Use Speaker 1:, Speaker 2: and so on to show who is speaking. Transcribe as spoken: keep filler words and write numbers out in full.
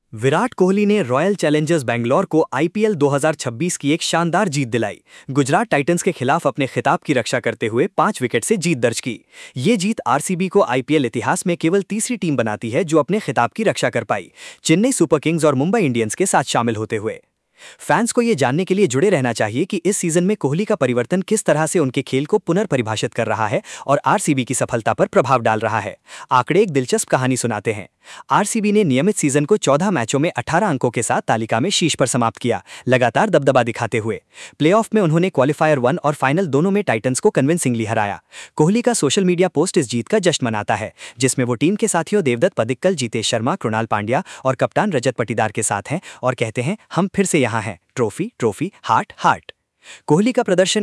Speaker 1: विराट कोहली ने royal Challengers Bangalore को IPL दो हज़ार छब्बीस की एक शानदार जीत दिलाई। गुजरात टाइटंस के खिलाफ अपने खिताब की रक्षा करते हुए पांच विकेट से जीत दर्ज की। ये जीत आरसीबी को आईपीएल इतिहास में केवल तीसरी टीम बनाती है जो अपने खिताब की रक्षा कर पाई, चेन्नई सुपर किंग्स और मुंबई इंडियंस के साथ शामिल होते हुए। फैंस को ये जानने के लिए जुड़े रहना चाहिए कि इस सीजन में कोहली का परिवर्तन किस तरह से उनके खेल को पुनर्परिभाषित कर रहा है और आरसीबी की सफलता पर प्रभाव डाल रहा है। आंकड़े एक दिलचस्प कहानी सुनाते हैं। आरसीबी ने नियमित सीजन को चौदह मैचों में अठारह अंकों के साथ तालिका में शीर्ष पर समाप्त किया, लगातार दबदबा दिखाते हुए। प्लेऑफ में उन्होंने क्वालिफायर वन और फाइनल दोनों में टाइटंस को कन्विंसिंगली हराया। कोहली का सोशल मीडिया पोस्ट इस जीत का जश्न मनाता है, जिसमें वो टीम के साथियों देवदत्त पडिक्कल, जितेश शर्मा, कृणाल पांड्या और कप्तान रजत पाटीदार के साथ हैं और कहते हैं, हम फिर से यहाँ हैं, trophy trophy heart heart. Kohli का प्रदर्शन